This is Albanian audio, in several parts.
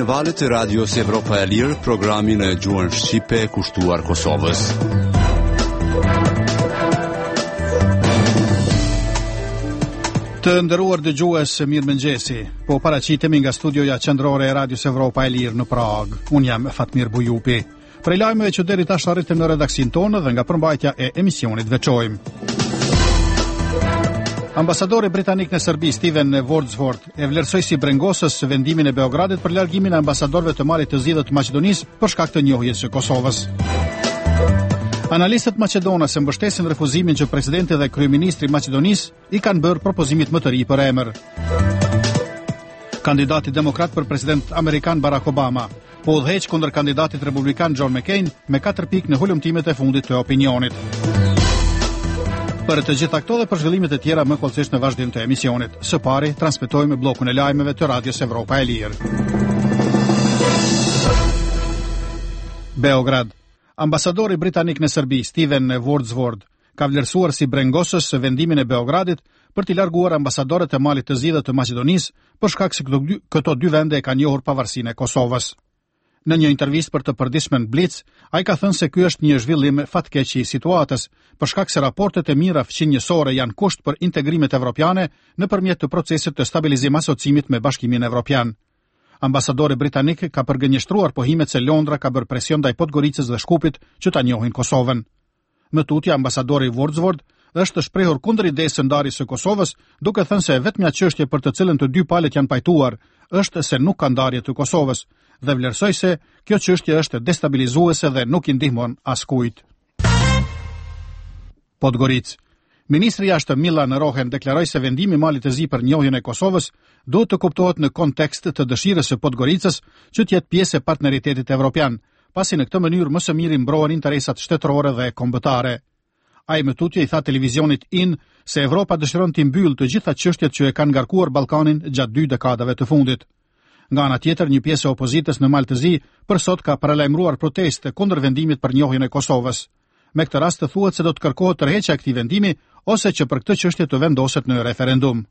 Valët e Radios Evropa e Lirë, programin e gjuhën shqipe kushtuar Kosovës. Të nderuar dëgjues, mirëmëngjesi. Po paraqitemi nga studioja qendrore e Radios Evropa e Lirë në Prag. Unë jam Fatmir Bujupi. Prej lajmeve që deri tash arritën në redaksin tonë dhe nga përmbajtja e emisionit veçojmë. Ambasadori britanik në Serbi, Steven Wordsworth, e vlerësoi si brengosës vendimin e Beogradit për largimin e ambasadorëve të Malit të Zi dhe të Maqedonisë për shkak të njohjes së Kosovës. Analistët maqedonas e mbështesin refuzimin që presidenti dhe kryeministri i Maqedonisë i kanë bërë propozimit më të ri për emër. Kandidati demokrat për president amerikan Barack Obama po udhëheq kundër kandidatit republikan John McCain me 4 pikë në hulumtimet e fundit të opinionit. Për të gjitha këto dhe për zhvillimet e tjera më kollësisht në vazhdim të emisionit. Së pari, transmetojmë bllokun e lajmeve të Radios Evropa e Lirë. Beograd. Ambasadori britanik në Serbi, Steven Wordsworth, ka vlerësuar si brengosës vendimin e Beogradit për t'i larguar ambasadorët e Malit të Zi dhe të Maqedonisë për shkak se këto dy vende e kanë njohur pavarësinë e Kosovës. Në një intervistë për të përditshmen Blitz, ai ka thënë se ky është një zhvillim fatkeq i situatës, për shkak se raportet e mira fqinjësore janë kusht për integrimet evropiane nëpërmjet të procesit të stabilizim asociimit me Bashkimin Evropian. Ambasadori britanik ka përgënjeshtruar pohimet se Londra ka bërë presion ndaj Podgoricës dhe Shkupit që ta njohin Kosovën. Më tutje, ambasadori Wordsworth është shprehur kundër idesë së ndarjes së Kosovës, duke thënë se vetmja çështje për të cilën të dy palët janë pajtuar është se nuk ka ndarje të Kosovës, dhe vlerësoi se kjo çështje është destabilizuese dhe nuk i ndihmon askujt. Podgoricë. Ministri i Jashtëm Milan Rohen deklaroi se vendimi i Malit të Zi për njohjen e Kosovës duhet të kuptohet në kontekst të dëshirës së Podgoricës që të jetë pjesë e partneritetit evropian, pasi në këtë mënyrë më së miri mbrohen interesat shtetërore dhe kombëtare. Ai më tutje i tha televizionit IN se Evropa dëshiron të mbyllë të gjitha çështjet që e kanë ngarkuar Ballkanin gjatë 2 dekadave të fundit. Nga ana tjetër, një pjesë e opozitës në Mal të Zi për sot ka paralajmëruar proteste kundër vendimit për njohjen e Kosovës. Me këtë rast thuhet se do të kërkohet tërheqja e këtij vendimi ose që për këtë çështje të vendoset në referendum.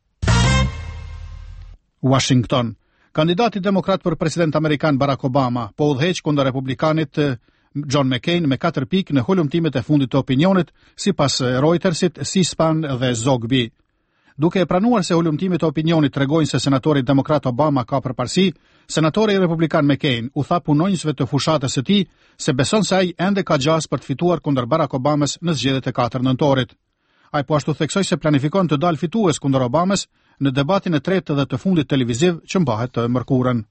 Washington. Kandidati demokrat për president amerikan Barack Obama po udhëheq kundër republikanit John McCain me 4 pikë në hulumtimet e fundit të opinionit, sipas Reutersit, C-SPAN dhe Zogby. Duke e pranuar se hulumtimet e opinionit tregojnë se senatori demokrat Obama ka përparësi, senatori republikan McCain u tha punonjësve të fushatës së tij se beson se ai ende ka gjas për të fituar kundër Barack Obamas në zgjedhjet e 4 nëntorit. Ai po ashtu theksoi se planifikon të dalë fitues kundër Obamas në debatin e tretë dhe të fundit televiziv që mbahet të mërkurën.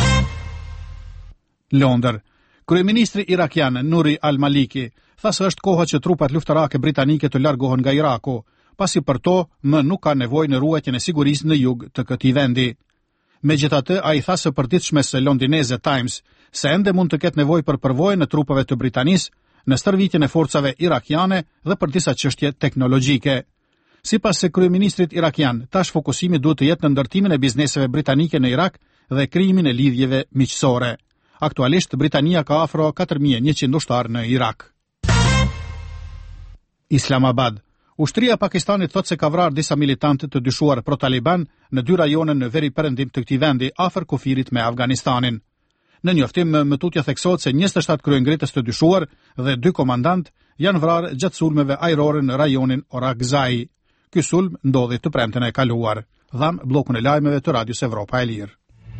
Londër. Kryeministri irakian Nuri al-Maliki tha se është koha që trupat luftarake britanike të largohen nga Iraku, pasi për to më nuk ka nevojë në ruajtjen e sigurisë në jug të këtij vendi. Megjithatë, ai tha së përditshmes së londineze Times se ende mund të ketë nevojë për përvojën e trupave të Britanisë në stërvitjen e forcave irakiane dhe për disa çështje teknologjike. Sipas së kryeministrit irakian, tash fokusimi duhet të jetë në ndërtimin e bizneseve britanike në Irak dhe krijimin e lidhjeve miqësore. Aktualisht, Britania ka afro 4100 ushtarë në Irak. Islamabad. Ushtria e Pakistanit thotë se ka vrarë disa militantë të dyshuar pro-Taliban në 2 rajone në veri perëndim të këtij vendi afër kufirit me Afganistanin. Në njoftim më tutje theksohet se 27 kryengritës të dyshuar dhe 2 komandant janë vrarë gjatë sulmeve ajrore në rajonin Orakzai. Ky sulm ndodhi të premten e kaluar. Dham bllokun e lajmeve të Radios Evropa e Lirë.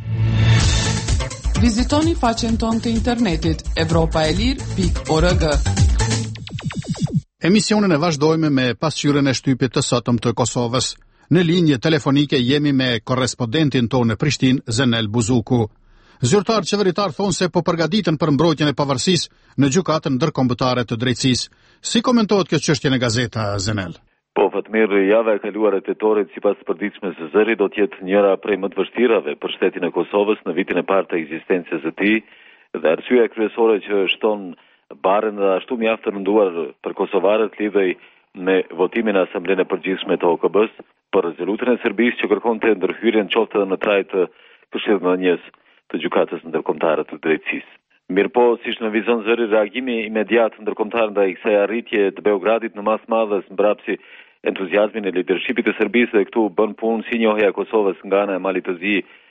Vizitoni faqen tonë të internetit evropaelir.org. Emisionin e vazhdojmë me pasqyrën e shtypit të sotëm të Kosovës. Në linjë telefonike jemi me korrespondentin tonë në Prishtinë, Zenel Buzuku. Zyrtar qeveritar thonë se po përgatiten për mbrojtjen e pavarësisë në gjykatën ndërkombëtare të drejtësisë. Si komentohet kjo çështje në gazeta, Zenel? Po, Fatmir, java e kaluar e tetorit sipas përditshmes së zëri do të jetë njëra prej më të vështirave për shtetin e Kosovës në vitin e parë të ekzistencës së tij, dhe arsyeja kryesore që shton barën dhe ashtu mjaft të rënduar për kosovarët lidhej me votimin e Asamblenë e Përgjithshme të OKB-s për rezolutën e Serbisë që kërkonte ndërhyrjen qoftë edhe në trajt të Këshillëdhënies të gjykatës ndërkombëtare të drejtësisë. Mirëpo, siç në vizon zëri, reagimi imediat ndërkombëtar ndaj kësaj arritje të Beogradit në masë madhe mbrapsi entuziazmin e lidershipit të Serbisë, dhe këtu bën punë si njohja e Kosovës nga ana e Malit të Zi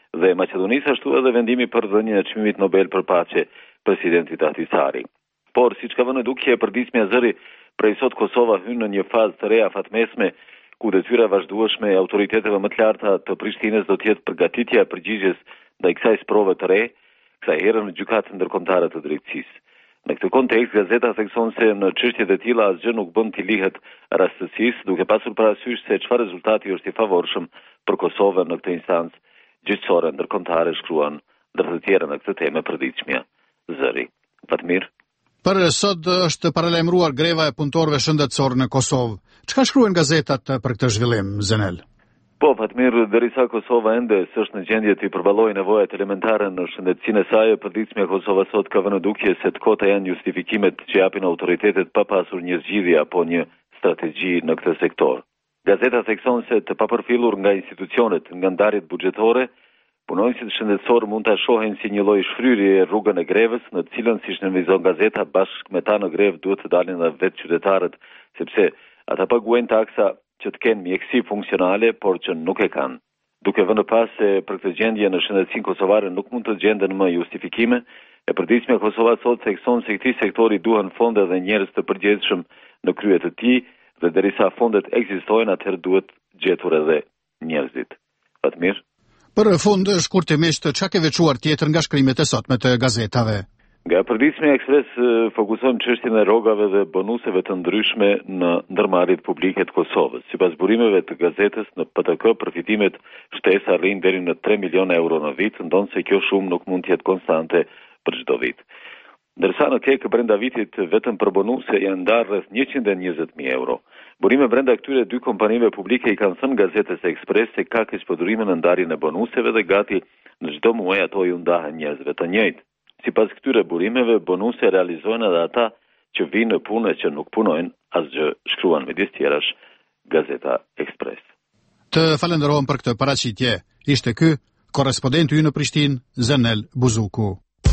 dhe Maqedonisë, ashtu edhe vendimi për dhënien e çmimit Nobel për paqe presidentit Ahtisaari. Por siç ka vënë dukje e përditshmja e zëri, prej sot Kosova hyn në një fazë të re afatmesme, ku detyra e vazhdueshme e autoriteteve më të larta të Prishtinës do të jetë përgatitja e përgjigjes ndaj kësaj sprove të re, kësaj herë në gjykatën ndërkombëtare të drejtësisë. Në këtë kontekst, gazeta thekson se në çështjet e tilla asgjë nuk bën të lihet rastësisë, duke pasur parasysh se çfarë rezultati është i favorshëm për Kosovën në këtë instancë gjyqësore ndërkombëtare, shkruan ndër të tjera në këtë temë përditshmja zëri. Fatmir. Për sot është paralajmëruar greva e punëtorëve shëndetësor në Kosovë. Çka shkruajnë gazetat për këtë zhvillim, Zenel? Po, Fatmir, derisa Kosova ende s'është në gjendje të i përballojë nevojat elementare në shëndetësinë e saj, përditshmja e Kosovës sot ka vënë dukje se të kota janë justifikimet që japin autoritetet pa pasur një zgjidhje apo një strategji në këtë sektor. Gazeta thekson se të papërfillur nga institucionet, nga ndarjet buxhetore, punonësit shëndetësor mund ta shohin si një lloj shfryrje rrugën e grevës, në të cilën, siç nënvizon gazeta, bashkë me ta në grevë duhet të dalin edhe vetë qytetarët, sepse ata paguajnë taksa që të kenë mjekësi funksionale, por që nuk e kanë. Duke vënë pas se për këtë gjendje në shëndetësinë kosovare nuk mund të gjenden më justifikime, e përditshmja e Kosovës sot thekson se këtij sektori duhen fonde dhe njerëz të përgjegjshëm në krye të tij, dhe derisa fondet ekzistojnë, atëherë duhet gjetur edhe njerëzit. Fatmir. Për fund, shkurtimisht, çka ke veçuar tjetër nga shkrimet e sotme të gazetave? Nga përditshmja Ekspres fokusojmë çështjen e rrogave dhe bonuseve të ndryshme në ndërmarrjet publike të Kosovës. Sipas burimeve të gazetës, në PTK përfitimet shtesë arrin deri në 3 milion euro në vit, ndonse kjo shumë nuk mund të jetë konstante për çdo vit. Ndërsa në kek brenda vitit vetëm për bonuse janë ndarë rreth 120.000 euro. Burime brenda këtyre dy kompanive publike i kanë thënë gazetës Ekspres se ka keqpërdorime në ndarjen e bonuseve dhe gati në çdo muaj ato ju ndahen njerëzve të njëjtë. Sipas këtyre burimeve, bonuse realizojnë edhe ata që vinë në punë që nuk punojnë, asgjë, shkruan midis tjerash gazeta Ekspres. Të falenderojmë për këtë paraqitje. Ishte ky korrespondenti ynë në Prishtinë, Zenel Buzuku.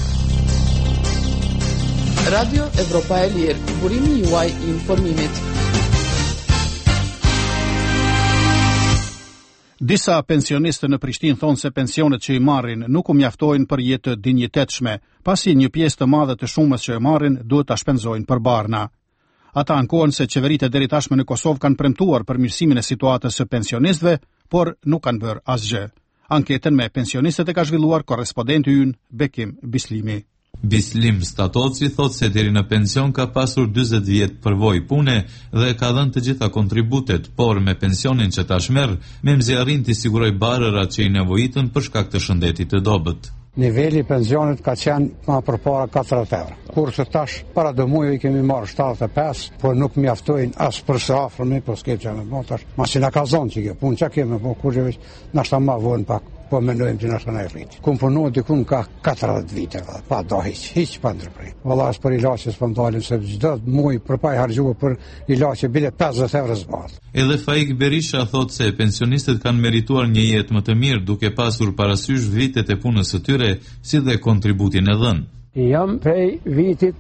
Radio Evropa e Lirë, burimi juaj i informimit. Disa pensionistë në Prishtinë thonë se pensionet që i marrin nuk u mjaftojnë për jetë të dinjitetshme, pasi një pjesë të madhe të shumës që e marrin duhet ta shpenzojnë për barna. Ata ankohen se qeveritë deri tashme në Kosovë kanë premtuar përmirësimin e situatës së pensionistëve, por nuk kanë bërë asgjë. Anketën me pensionistët e ka zhvilluar korrespondenti ynë Bekim Bislimi. Bislim Statoci thot se deri në pension ka pasur 40 vjet përvojë pune dhe ka dhënë të gjitha kontributet, por me pensionin që tash merr, Memzi arrin të siguroj barërat që i nevojitën për shkak të shëndetit të dobët. Niveli i pensionit ka qenë më përpara 40 euro. Kurse tash para 2 muaj i kemi marrë 75, por nuk mjaftojnë as për së afërmi, po s'ke që me bo tash. Masi na ka zonë që kjo punë, që kemi po kurrë veç, na shta ma vonë pak, po mendojmë që na shta na e rritë. Kum punu dikun ka 40 vite, pa do hiq pa ndërprej. Valla as për ilaçe s'po ndalim se çdo muaj për pa i harxhuar për ilaçe bile 50 euro zbat. Edhe Faik Berisha thot se pensionistët kanë merituar një jetë më të mirë duke pasur parasysh vitet e punës së tyre, si dhe kontributin e dhënë. Jam prej vitit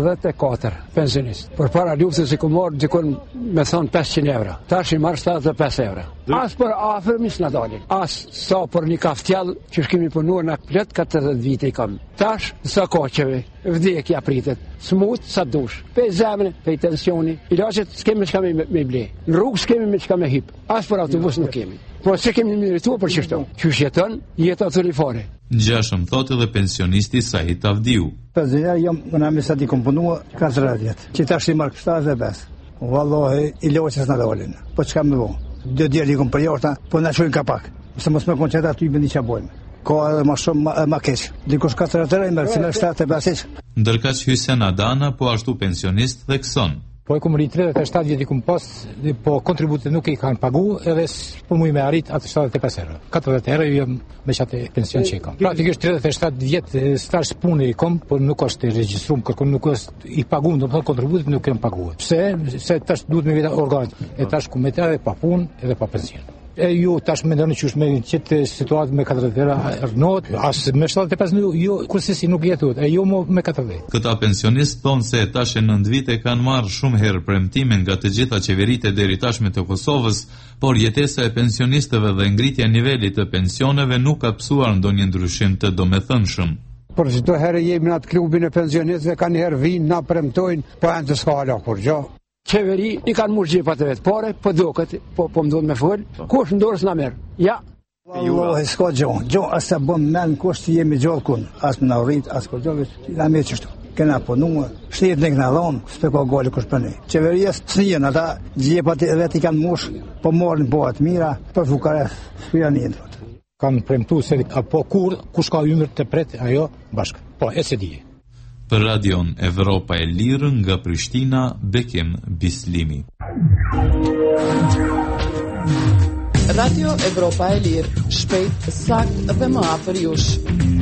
94 pensionist. Për para luftës i ku morë gjikon me thonë 500 euro. Tash i marrë 75 euro. As për afërmi s'na dalin. As sa për një kaftjall që shkemi punuar në plot 40 vite i kam. Tash sa koqeve, vdekja pritet. Smut sa dush. Pe zemrën, pe tensioni. Ilaçet s'kemi çka me ble. Në rrugë s'kemi me çka me hip. As për autobus nuk kemi. Po se kemi merituar për çështë. Qysh jeton? Jeta thurifare. Ngjashëm thotë edhe pensionisti Sait Avdiu. Pensioner jam në mesat i kompunua 40 vjet. Që tash i marr 75. Wallahi ilaçet s'na dalin. Po çka më vao? 2 ditë i kom për jota, po na çojnë kapak. Se mos më koncentra aty bëni çfarë bojmë. Ka edhe më shumë më keq. Dikush 40 më se 75. Ndërkaq Hysen Adana, po ashtu pensionist, thekson. Po e kum rrit 37 vjet i kum pas, po kontributet nuk i kanë pagu, edhe po muj me arrit atë 75 euro. 40 euro jam me çatë pension që kam. Praktikisht 37 vjet stash pune i kam, po nuk është regjistruar, kërkon nuk është i paguar, domethënë kontributet nuk janë paguar. Pse? Se tash duhet me vita organ. E tash ku me të edhe pa punë edhe pa pension. E ju tash mendoni që është me qëtë situatë me 40 euro rënohet, as me 75 ju kursesi nuk jetohet, e jo me 40. Këta pensionistë thonë se tash e 9 vite kanë marrë shumë herë premtime nga të gjitha qeveritë deri tashme të Kosovës, por jetesa e pensionistëve dhe ngritja e nivelit të pensioneve nuk ka psuar ndonjë ndryshim të domethënshëm. Por çdo herë jemi në atë klubin e pensionistëve, kanë herë vinë na premtojnë, po janë të skala kur gjë. Qeveri i kanë murgje pa të vetë pare, po duket, po më duhet me fol, kush ndorës na merr. Ja. Wallahi s'ka gjë as sa bëm men kush të jemi gjallë kun, as në rrit, as po gjove, na me çështu. Kena punuar, shtetin e kena dhon, s'pe ka gale kush pranë. Qeveria s'jen ata gjepat e vetë kanë mush, po marrin po atë mira, për fukare, janë ndër. Kanë premtuar se apo kush ka ymër të pret ajo bashk. Po, e se di. Për Radion Evropa e Lirë nga Prishtina, Bekim Bislimi. Radio Evropa e Lirë, shpejt, sakt dhe më afër jush.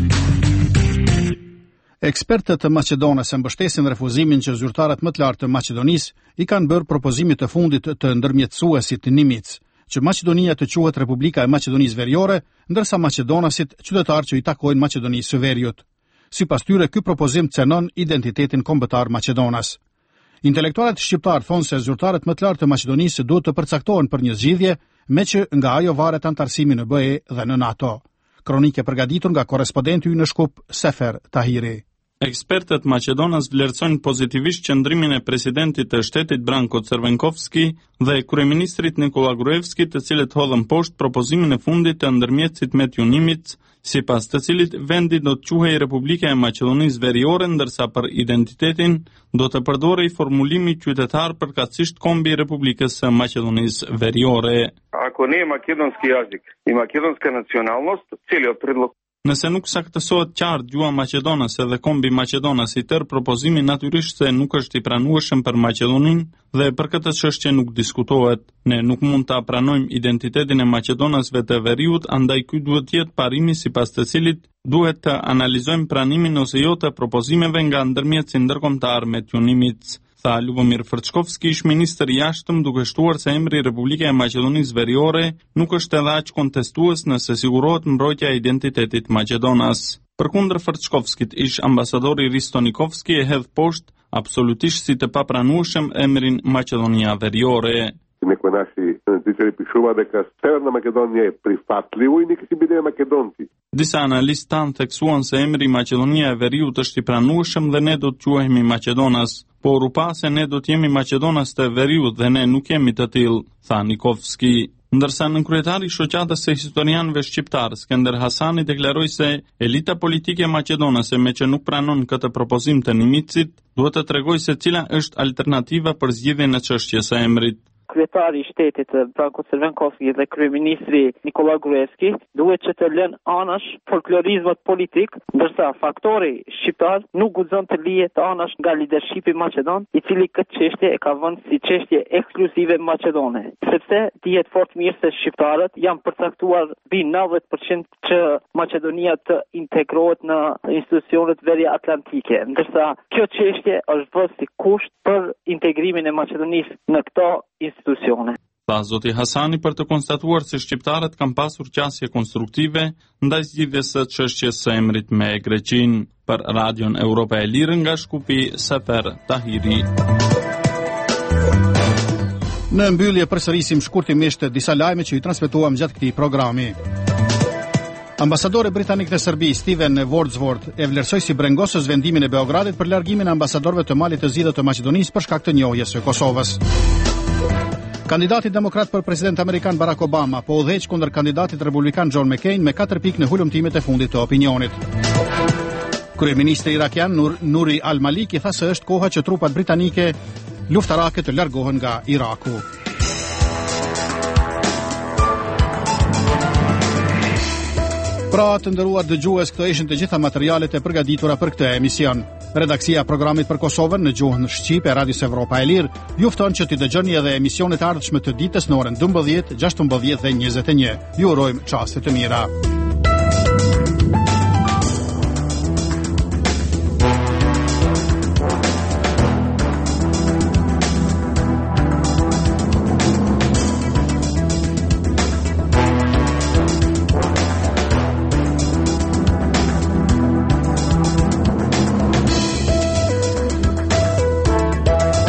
Ekspertët të Maqedonës e mbështesin refuzimin që zyrtarët më të lartë të Maqedonisë i kanë bërë propozimit të fundit të ndërmjetësuesit Nimic, që Maqedonia të quhet Republika e Maqedonisë Veriore, ndërsa Maqedonasit qytetarë që i takojnë Maqedonisë së Veriut. Sipas tyre, ky propozim cenon identitetin kombëtar Maqedonas. Intelektualët shqiptar thonë se zyrtarët më të lartë të Maqedonisë duhet të përcaktohen për një zgjidhje, meqë nga ajo varet antarësimi në BE dhe në NATO. Kronike përgatitur nga korrespondenti ynë në Shkup, Sefer Tahiri. Ekspertët Maqedonas vlerësojnë pozitivisht qëndrimin e presidentit të shtetit Branko Crvenkovski dhe kryeministrit Nikola Gruevski, të cilët hodhën poshtë propozimin e fundit të ndërmjetësit Metju Nimic, sipas të cilit vendi do të quhej Republika e Maqedonisë Veriore, ndërsa për identitetin do të përdorej formulimi qytetar përkatësisht kombi i Republikës së Maqedonisë Veriore. Ako не македонски јазик и македонска националност, целиот предлог. Nëse nuk saktësohet qartë gjua maqedonase dhe kombi maqedonas i tërë, propozimi natyrisht se nuk është i pranueshëm për Maqedoninë dhe për këtë çështje nuk diskutohet. Ne nuk mund ta pranojmë identitetin e maqedonasve të Veriut, andaj ky duhet të jetë parimi sipas të cilit duhet të analizojmë pranimin ose jo të propozimeve nga ndërmjetësi ndërkombëtar Metju Nimic. Tha Lubomir Frçkovski, ish ministër i jashtëm, duke shtuar se emri Republika e Maqedonisë Veriore nuk është edhe aq kontestues nëse sigurohet mbrojtja e identitetit Maqedonas. Përkundër Frçkovskit, ish ambasadori Risto Nikovski e hedh poshtë absolutisht si të papranueshëm emrin Maqedonia Veriore. Некои наши аналитичари пишува дека Северна Македонија е прифатливо и нека си биде македонци. Disa analistë tanë theksuan se emri Maqedonia e Veriut është i pranueshëm dhe ne do të quhemi Maqedonas, por u pa se ne do të jemi Maqedonas të Veriut dhe ne nuk jemi të tillë, tha Nikovski. Ndërsa nënkryetari i shoqatës së historianëve shqiptar, Skender Hasani, deklaroi se elita politike maqedonase, me që nuk pranon këtë propozim të Nimicit, duhet të tregojë se cila është alternativa për zgjidhjen e çështjes së emrit. Kryetari i shtetit Branko Crvenkovski dhe kryeministri Nikola Gruevski duhet që të lënë anash folklorizmat politik, ndërsa faktori shqiptar nuk guxon të lihet anash nga lidershipi maqedon, i cili këtë çështje e ka vënë si çështje ekskluzive maqedone. Sepse dihet fort mirë se shqiptarët janë përcaktuar mbi 90% që Maqedonia të integrohet në institucionet veriatlantike, ndërsa kjo çështje është vënë si kusht për integrimin e Maqedonisë në këto institucione. Tha zoti Hasani për të konstatuar se shqiptarët kanë pasur qasje konstruktive ndaj zgjidhjes së çështjes së emrit me Greqinë. Për Radion Evropa e Lirë nga Shkupi, Sefer Tahiri. Në mbyllje përsërisim shkurtimisht disa lajme që i transmetuam gjatë këtij programi. Ambasadori britanik në Serbi, Steven Wordsworth, e vlerësoi si brengosës vendimin e Beogradit për largimin e ambasadorëve të Malit të Zi dhe të Maqedonisë për shkak të njohjes së Kosovës. Kandidati demokrat për president amerikan Barack Obama po udhëheq kundër kandidatit republikan John McCain me 4 pikë në hulumtimet e fundit të opinionit. Kryeministri irakian Nuri al-Maliki tha se është koha që trupat britanike luftarake të largohen nga Iraku. Pra të nderuar dëgjues, këto ishin të gjitha materialet e përgatitura për këtë emision. Redaksia e programit për Kosovën në gjuhën shqipe e Radios Evropa e Lirë ju fton që t'i dëgjoni edhe emisionet e ardhshme të ditës në orën 12, 16 dhe 21. Ju urojmë çaste të mira.